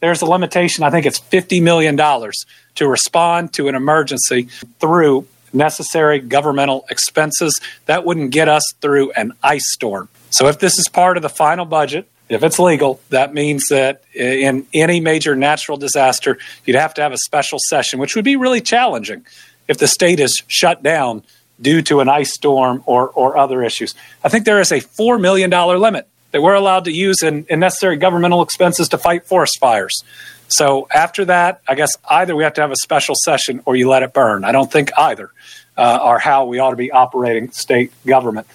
there's a limitation. I think it's $50 million to respond to an emergency through necessary governmental expenses. That wouldn't get us through an ice storm. So if this is part of the final budget, if it's legal, that means that in any major natural disaster, you'd have to have a special session, which would be really challenging if the state is shut down due to an ice storm or other issues. I think there is a $4 million limit that we're allowed to use in necessary governmental expenses to fight forest fires. So after that, I guess either we have to have a special session or you let it burn. I don't think either are how we ought to be operating state government.